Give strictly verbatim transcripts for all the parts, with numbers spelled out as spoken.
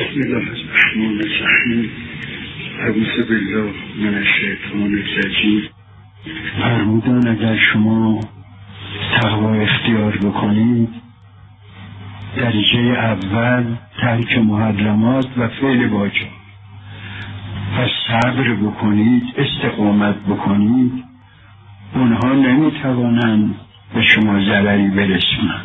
بسم الله الرحمن الرحیم. اعوذ بالله من الشیطان الرجیم. فرمودن اگر شما تقوا اختیار بکنید، درجه اول ترک محرمات و فعل واجب و صبر بکنید، استقامت بکنید، اونها نمیتوانند به شما ضرری برسونند.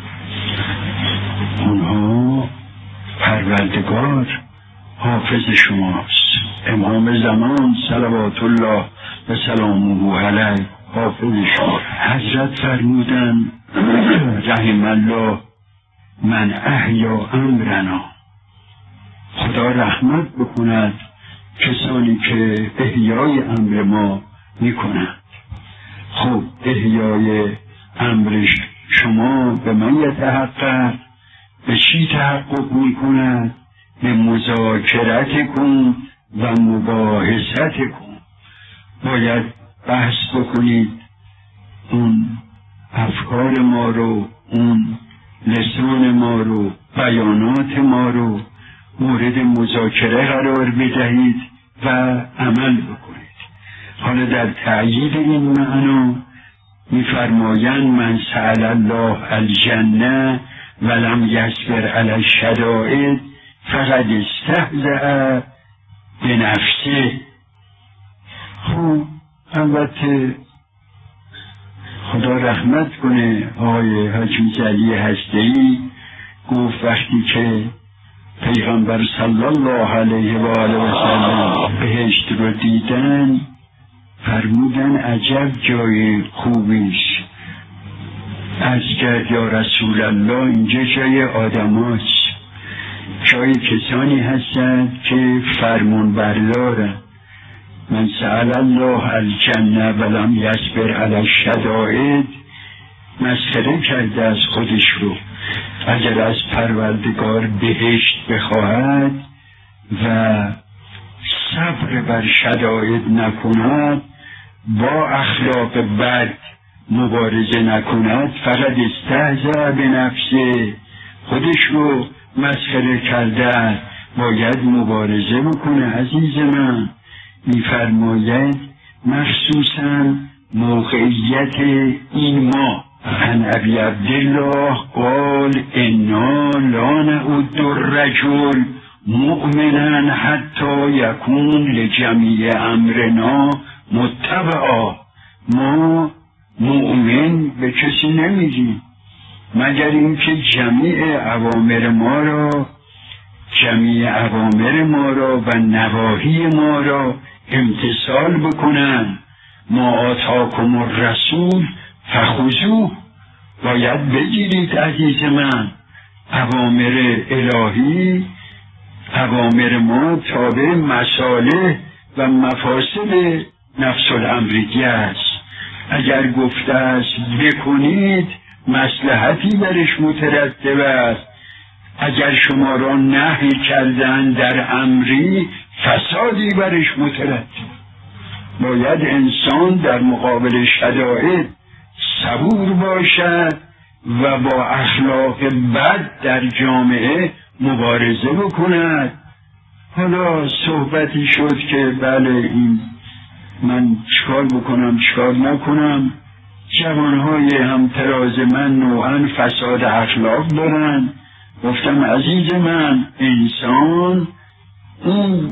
اونها پروردگار حافظ شماست. امام زمان صلوات الله و سلامه علیه حافظ شما. حضرت فرمودن رحم الله من احیا امرنا، خدا رحمت بکند کسانی که احیای امر ما میکنند. خب احیای امر شما به من یتحقق، به چی تحقق میکند؟ به مذاکرت کن و مباحثت کن. باید بحث بکنید، اون افکار ما رو، اون لسان ما رو، بیانات ما رو مورد مذاکره قرار بدهید و عمل بکنید. حالا در تأیید این معنا می‌فرمایند من سأل الله الجنه ولم یصبر علی الشدائد فقد استهزأ بنفسه. خب البته خدا رحمت کنه آقای حاجی جلی هسته‌ای گفت وقتی که پیغمبر صلی الله علیه و آله و سلم بهشت رو دیدن، فرمودن عجب جای خوبیش. از کرد یا رسول الله اینجا جای آدم هاست، جای کسانی هستند که فرمون بردارن. من سأل الله الجنه ولم یصبر علی الشدائد، مسخره کرده از خودش رو. اگر از پروردگار بهشت بخواهد و صبر بر شدائد نکند، با اخلاق بد مبارزه نکند، فقط استهزأ به نفسه، خودش رو مسخره کرده. باید مبارزه بکنه. عزیز من میفرماید مخصوصا موقعیت این ما عن ابی عبدالله قال انا لا نعد الرجل مؤمنا حتی یکون لجمیع امرنا متبعا. ما مؤمن به کسی نمیگیم مگر اینکه جمیع اوامر ما را جمیع اوامر ما را و نواهی ما را امتثال بکنن. ما آتاکم الرسول فخذوه، باید بگیرید عزیز من. اوامر الهی، اوامر ما تابع مصالح و مفاسد نفس الامریه است. اگر گفته است بکنید، مصلحتی برش مترتب است. اگر شما را نهی کردن در امری، فسادی برش مترتب. باید انسان در مقابل شدائد صبور باشد و با اخلاق بد در جامعه مبارزه بکند. حالا صحبتی شد که بله این من چکار بکنم چکار نکنم. جوانهای همتراز من نوعا فساد اخلاق دارن. گفتم عزیز من، انسان اون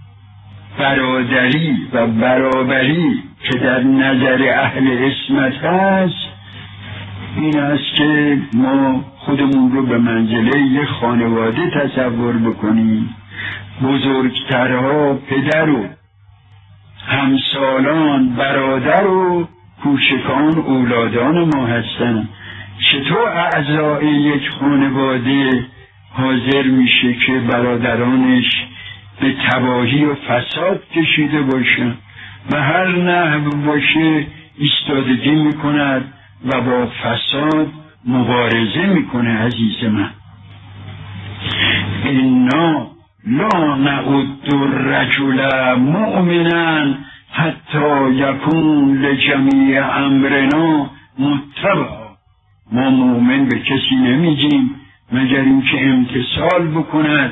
برادری و برابری که در نظر اهل عصمت هست این است که ما خودمون رو به منزله یک خانواده تصور بکنیم. بزرگترها پدر و همسالان برادر و کوچکان اولادان ما هستند. چطور اعضای یک خانواده حاضر میشه که برادرانش به تباهی و فساد کشیده باشن و هر نحو باشه ایستادگی میکند و با فساد مبارزه میکنه؟ عزیز من، انا لا نعد الرجل مؤمنا حتی یکون لجمیع امرنا متبعا. ما مؤمن به کسی نمیگیم مگر اینکه امتثال بکند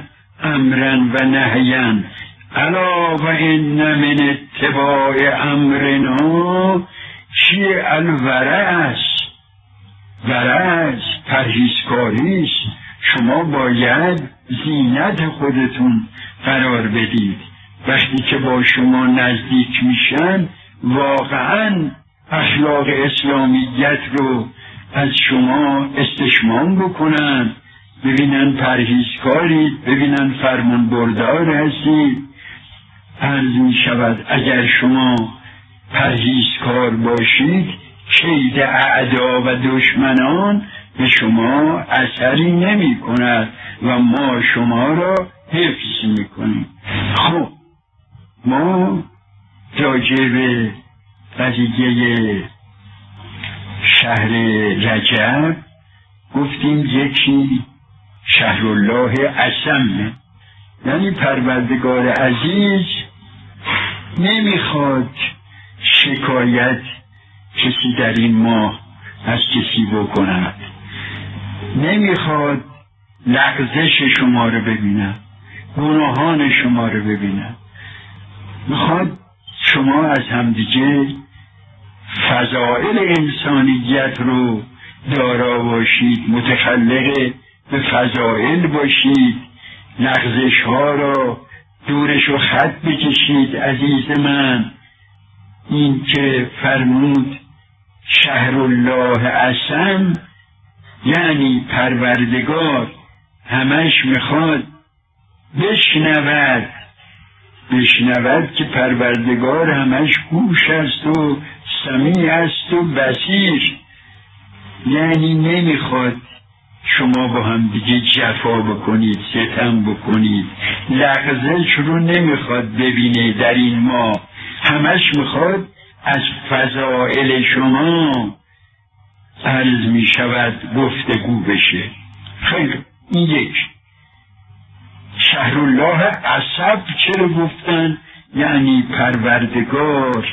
امرا و نهیا الا و ان من اتباع امرنا چیه؟ الورع است. ورع است، پرهیزکاری است. شما باید زینت خودتون قرار بدید. وقتی که با شما نزدیک میشن واقعا اخلاق اسلامیت رو از شما استشمام بکنن، ببینن پرهیزکارید، ببینن فرمان بردار هستید. عرض می شود اگر شما پرهیزکار باشید کید اعدا و دشمنان به شما اثری نمی کند و ما شما را حفظ می کنیم. خب ما راجع به قضیه شهر رجب گفتیم یکی شهرالله اعظم، یعنی پروردگار عزیز نمیخواد شکایت کسی در این ماه از کسی بکند، نمیخواد لغزش شما رو ببینه، گناهان شما رو ببینه. میخواد شما از همدیگه فضائل انسانیت رو دارا باشید، متخلق به فضائل باشید، لغزش ها را دورش رو خط بکشید. عزیز من، این که فرمود شهرالله اعظم یعنی پروردگار همش میخواد بشنود بشنود که پروردگار همش گوش است و سمیع است و بصیر. یعنی نمیخواد شما با هم دیگه جفا بکنید، ستم بکنید، لغزش رو نمیخواد ببینه در این ماه، همش میخواد از فضائل شما عرض میشود گفتگو بشه. خیلی این یک. شهرالله اعظم چرا گفتن؟ یعنی پروردگار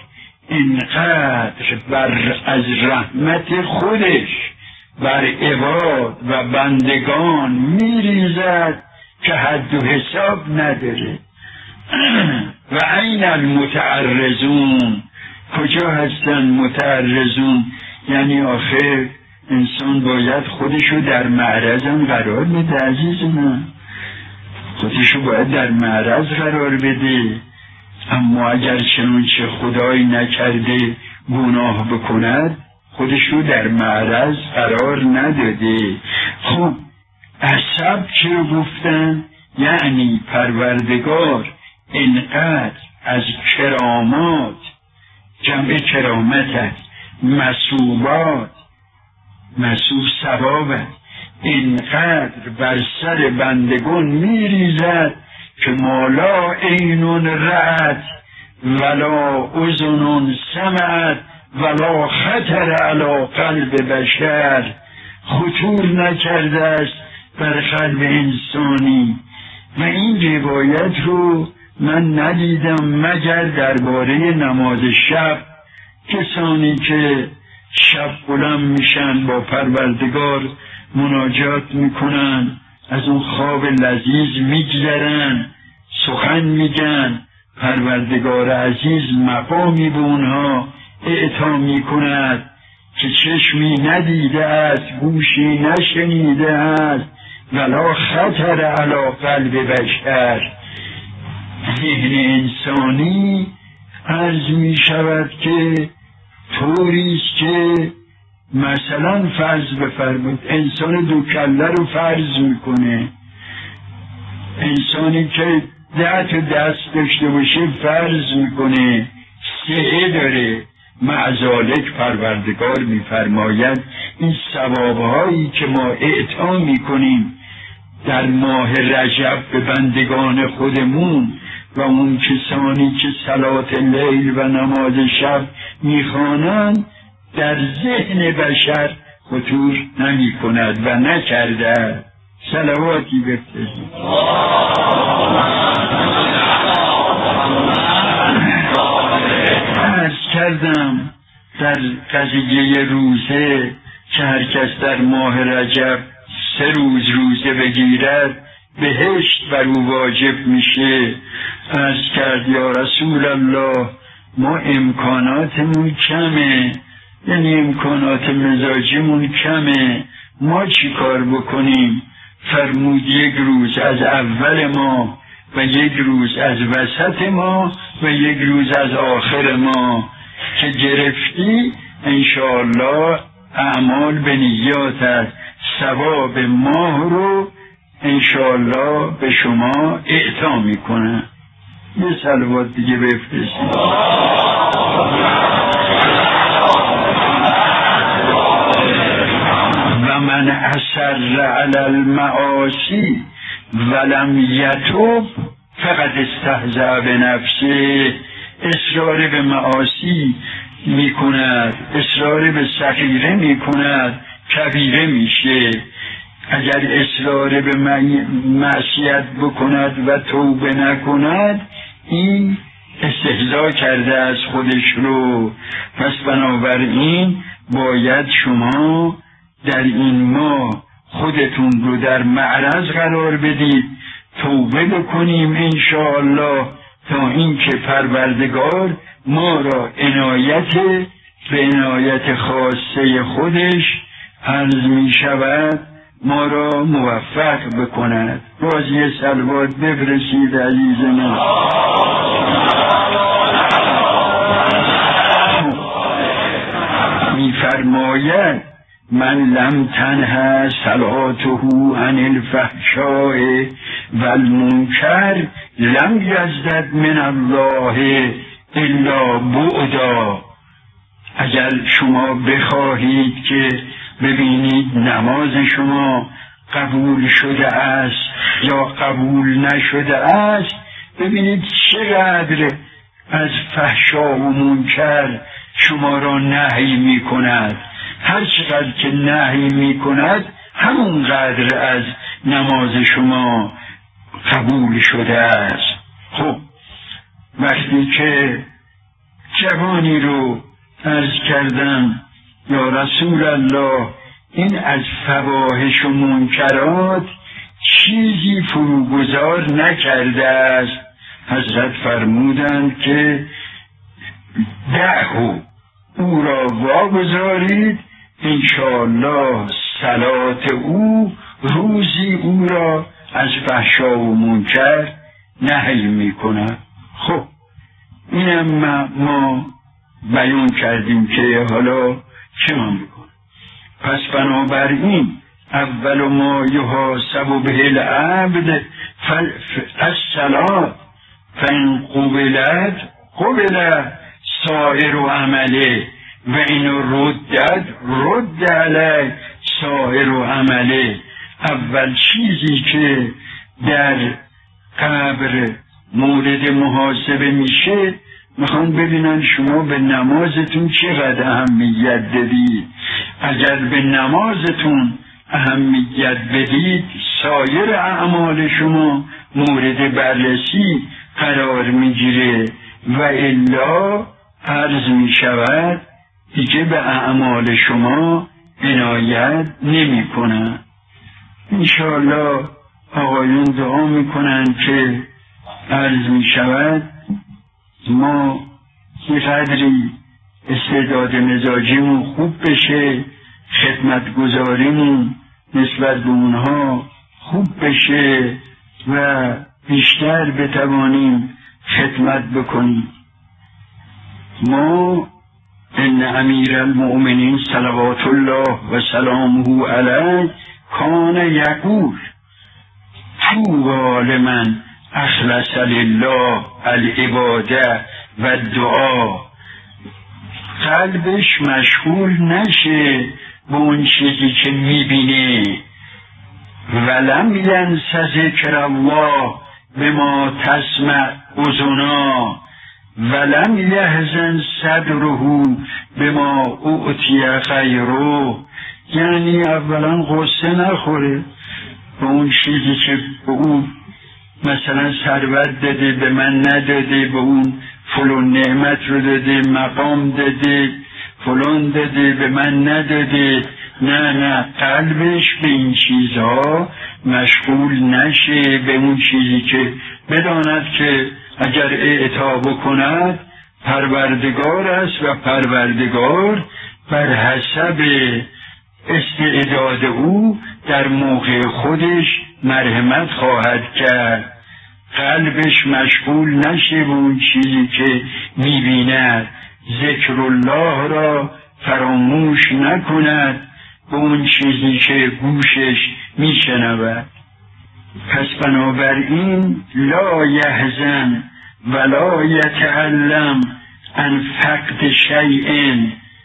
اینقدر بر از رحمت خودش بر عباد و بندگان میریزد که حد و حساب نداره. و این المتعرضون، کجا هستن متعرضون؟ یعنی آخر انسان باید خودشو در معرضم قرار بده. عزیز من، خودشو باید در معرض قرار بده. اما اگر چنانچه خدایی نکرده گناه بکند خودشو در معرض قرار نداده. خب عصب چرا گفتن؟ یعنی پروردگار اینقدر از کرامات، جمع کرامت است، مسوبات، مسوب ثوابت، اینقدر بر سر بندگان میریزد که مالا عینون رأت ولا اذن سمعت ولا خطر علی قلب بشر، خطور نکرده است بر قلب انسانی. و این روایت رو من ندیدم مگر درباره نماز شب. کسانی که شب بلند میشن با پروردگار مناجات میکنن، از اون خواب لذیذ میگذرن، سخن میگن، پروردگار عزیز مقامی به اونها اعطا میکند که چشمی ندیده است، گوشی نشنیده است، ولا خطر علی قلب بشر. ذهن انسانی عرض می شود که طوریست که مثلا فرض بفرمایید انسان دو کله رو فرض میکنه، انسانی که ده تا دست داشته باشه فرض میکنه سعه داره. معذالک پروردگار میفرماید این ثوابهایی که ما اعطا میکنیم در ماه رجب به بندگان خودمون و اون کسانی که صلات لیل و نماز شب میخوانند در ذهن بشر خطور نمی کند و نکرده. صلواتی بفرستید. عرض کردم در قضیه روزه که هر کس در ماه رجب سه روز روزه بگیرد بهشت بر او واجب میشه. عرض کرد یا رسول الله ما امکاناتمون کمه، یعنی امکانات مزاجیمون کمه، ما چی کار بکنیم؟ فرمود یک روز از اول ما و یک روز از وسط ما و یک روز از آخر ما که گرفتی انشاءالله اعمال به نیاتت ثواب ماه رو انشاءالله به شما اعطا میکنه. یه صلوات دیگه بفرستید. و من اصر علی المعاصی ولم یتوب فقط استهزأ بنفسه. اصرار به معاصی میکند، اصرار به صغیره میکند، کبیره میشه. اگر اصرار به معصیت بکند و توبه نکند این استهزا کرده از خودش رو. پس بنابراین باید شما در این ماه خودتون رو در معرض قرار بدید، توبه بکنیم انشاءالله تا اینکه پروردگار ما را عنایت به عنایت خاصه خودش عرض می شود ما را موفق بکند. بازی صلوات بفرستید عزیز من. می فرماید من لم تنه صلاته عن الفحشاء والمنکر لم یزدد من الله الا بعدا. اگر شما بخواهید که ببینید نماز شما قبول شده است یا قبول نشده است، ببینید چقدر از فحشا و منکر شما را نهی می کند. هر چقدر که نهی می کند همون قدر از نماز شما قبول شده است. خب وقتی که جوانی رو عرض کردم یا رسول الله این از فواحش و منکرات چیزی فروگذار نکرده است، حضرت فرمودند که دعو او را واگذارید انشاءالله صلات او روزی او را از فحشا و منکر نهی می کند. خب اینم ما بیان کردیم که حالا چه ما میکنیم. پس بنابراین اول ما یحاسب به العبد الصلاة فان قبلت قبل سائر عمله و این ردد رد علیه سائر عمله. اول چیزی که در قبر مورد محاسبه میشه، میخوان ببینن شما به نمازتون چقدر اهمیت دادید. اگر به نمازتون اهمیت بدید سایر اعمال شما مورد بررسی قرار میگیره و الا عرض میشود دیگه به اعمال شما عنایت نمی کنن. انشاءالله آقایون دعا میکنن که عرض میشود ما یه قدری استعداد مزاجیمون خوب بشه، خدمتگزاریمون نسبت به اونها خوب بشه و بیشتر بتوانیم خدمت بکنیم. ما ان امیر المؤمنین صلوات الله و سلامه علیه کان یقول طوبی لمن اخلص لله العباده و دعا. قلبش مشغول نشه به اون چیزی که میبینه. ولم ینس ذکر الله بما تسمع اذنا ولم یحزن صدره بما اعطی غیره. یعنی اولا غصه نخوره به اون چیزی که به اون مثلا ثروت داده به من نداده، به اون فلان نعمت رو داده، مقام داده، فلان داده به من نداده. نه نه قلبش به این چیزها مشغول نشه، به اون چیزی که بداند که اگر اعطا بکند پروردگار است و پروردگار بر حسب استعداد او در موقع خودش مرحمت خواهد کرد. قلبش مشغول نشه به اون چیزی که می‌بیند، ذکر الله را فراموش نکند به اون چیزی که گوشش میشنود. پس بنابراین لا یحزن ولا یتألم عن فقد شیء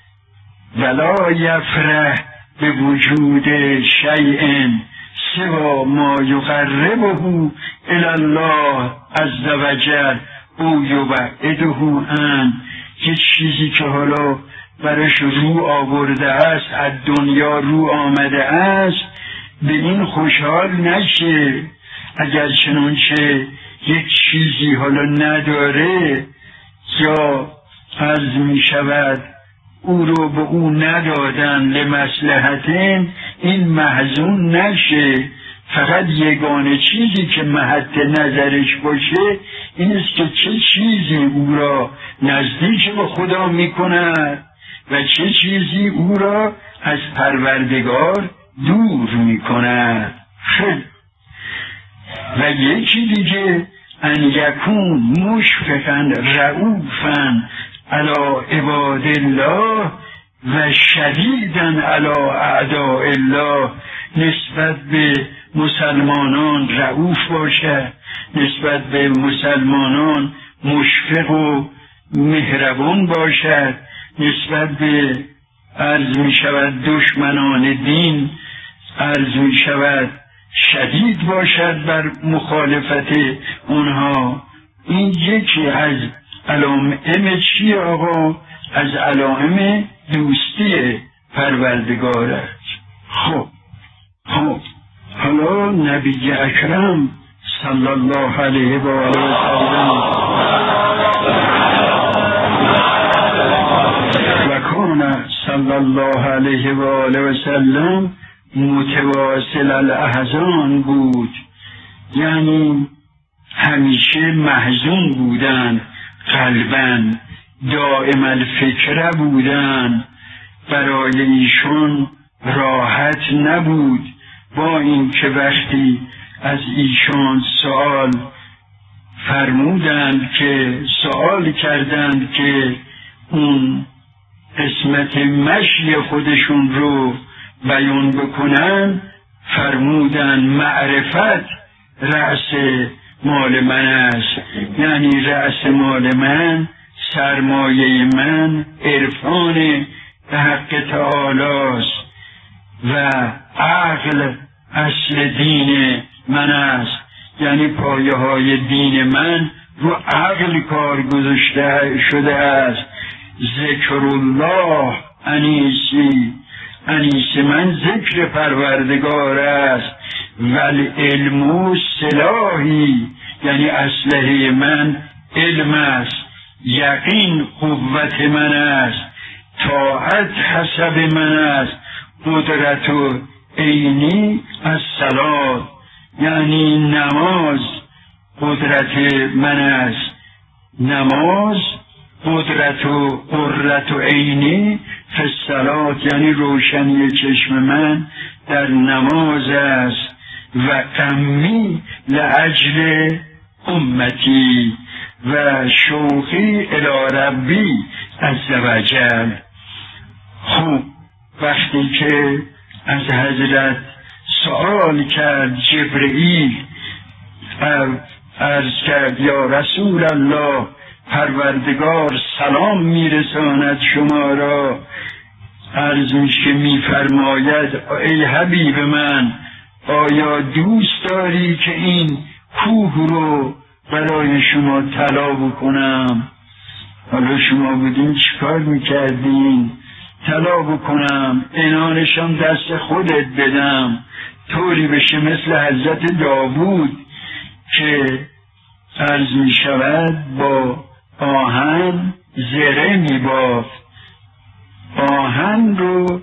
ولا یفرح به وجود شیء سوا ما یقربه الی الله عز وجل او یبعده عن. یه چیزی که حالا برش رو آورده است، از دنیا رو آمده است، به این خوشحال نشه. اگر چنانچه یک چیزی حالا نداره یا عرض می شود او رو به او ندادن لمصلحتین، این محزون نشه. فقط یگانه چیزی که محط نظرش باشه این است که چه چیزی او را نزدیک به خدا می کند و چه چیزی او را از پروردگار دور می کند. خیلی و یکی دیگه ان یکون مشفقا رؤوفا علی عباد الله و شدیدا علی اعداء الله، نسبت به مسلمانان رؤوف باشد، نسبت به مسلمانان مشفق و مهربان باشد، نسبت به عرض می شود دشمنان دین عرض می شود شدید باشد بر مخالفت اونها. این یکی از علائم چی آقا؟ از علائم دوستی پروردگار است. خب خب حالا نبی اکرم صلی الله علیه و آله و سلم و کان صلی الله علیه و آله و سلم متواصل الاحزان بود، یعنی همیشه محزون بودن، قلباً دائم الفکر بودن، برای ایشون راحت نبود. با این که وقتی از ایشان سوال فرمودند که سوال کردند که اون قسمت مشی خودشون رو بیان بکنن، فرمودن معرفت رأس مال من است، یعنی رأس مال من، سرمایه من عرفان به حق تعالی است و عقل اصل دین من است، یعنی پایه های دین من رو عقل کار گذاشته شده است. ذکر الله انیسی، انیس من ذکر پروردگار است. ولی علم سلاحی، یعنی اسلحه من علم است. یقین قوت من است. طاعت حسب من است. قدرت و عینی از صلات، یعنی نماز قدرت من است. نماز قدرت و قرة و عینی فی الصلات، یعنی روشنی چشم من در نماز است. و غمی لاجل امتی و شوقی الی ربی عز وجل. خوب وقتی که از حضرت سوال کرد جبرئیل، عرض کرد یا رسول الله، پروردگار سلام میرساند شما را. عرض میشه میفرماید ای حبیب من، آیا دوست داری که این کوه رو برای شما طلا بکنم؟ حالا شما بودین چیکار میکردین؟ طلا بکنم، عنانشان دست خودت بدم، طوری بشه مثل حضرت داوود که عرض می شود با آهن زره می بافت. آهن رو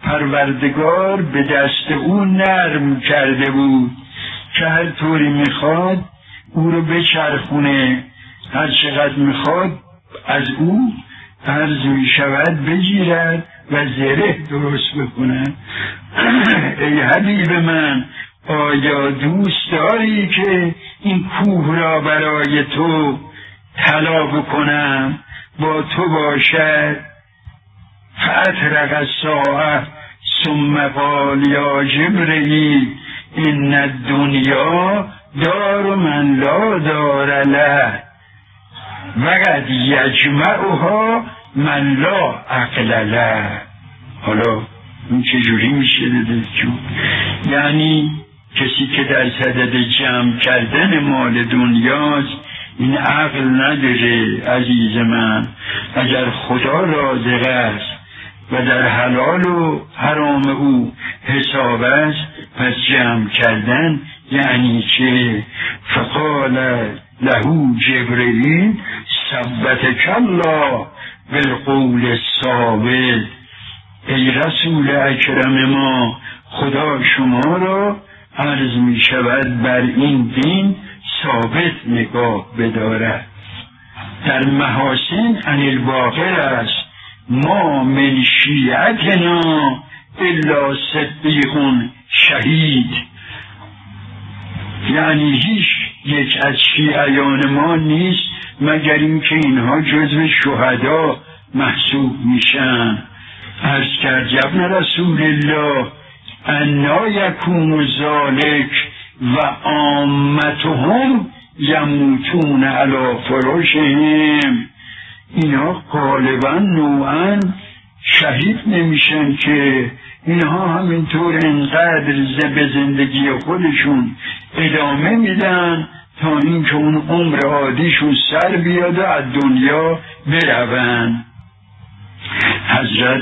پروردگار به دست او نرم کرده بود که هر طوری میخواد او رو بچرخونه، هر چقدر میخواد از او عرض میشود بگیرد و زره درست بکنن. ای حبیب من، آیا دوست داری که این کوه را برای تو طلا بکنم، با تو باشد؟ فأطرق الساعة ثم قال یا جبرئیل ان الدنیا دار من لا دار له وقد یجمعها من لا عقل له. حالا این چجوری میشه داده جون؟ یعنی کسی که در صدد جمع کردن مال دنیاست این عقل نداره. عزیز من، اگر خدا رازق است و در حلال و حرام او حساب است، پس جمع کردن یعنی چه؟ فقال له جبرئیل ثبتک الله بالقول الثابت. ای رسول اکرم ما، خدا شما را عرض می شود بر این دین ثابت نگاه بدارد. در محاسن عن الباقر است ما من شیعتنا الا صدیق شهید. یعنی هیچ یک از شیعیان ما نیست مگر اینکه اینها جزو شهدا محسوب میشن. عرض کرد ابن رسول الله انا یکون ذالک و عامتهم یموتون علی فراشهم. اینها غالبا نوعا شهید نمیشن که اینها همینطور انقدر به زندگی خودشون ادامه میدن تا اینکه اون عمر عادیشون سر بیاد و از دنیا برون. حضرت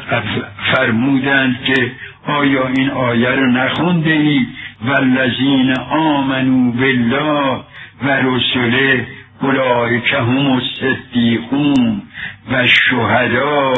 فرمودند که آیا این آیه رو نخونده ای؟ والذین آمنوا بالله و رسله اولئک هم الصدیقون و الشهدا.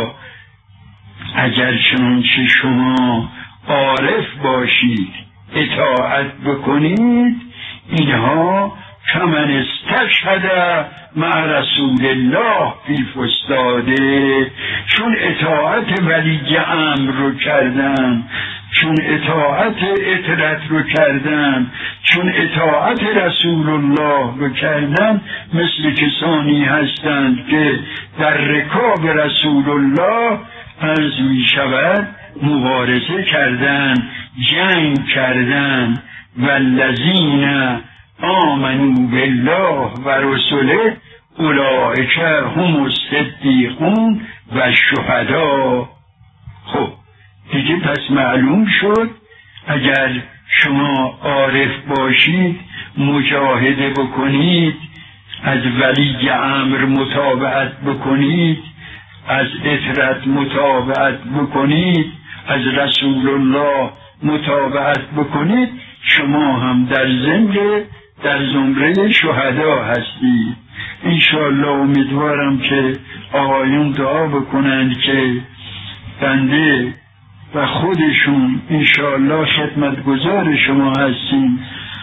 اگر چنانچه شما عارف باشید، اطاعت بکنید، اینها کمن استشهد مع رسول الله فی فستاده، چون اطاعت ولی امر رو کردن، چون اطاعت اطرت رو کردن، چون اطاعت رسول الله رو کردن، مثل کسانی هستند که در رکاب رسول الله عرض می شود مبارزه کردن، جنگ کردن. والذین آمنوا بالله و رسله اولئک هم الصدیقون و الشهدا. خب دیگه پس معلوم شد اگر شما عارف باشید، مجاهده بکنید، از ولی امر متابعت بکنید، از اطرت متابعت بکنید، از رسول الله متابعت بکنید، شما هم در زمره در زمره شهدا هستید. انشاءالله امیدوارم که آقایون دعا بکنند که بنده و خودشون انشاءالله خدمتگزار شما هستیم.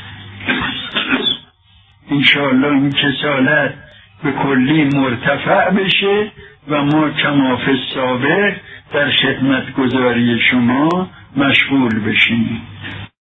انشاءالله این کسالت به کلی مرتفع بشه و ما کما فی السابق در خدمتگزاری شما مشغول بشیم.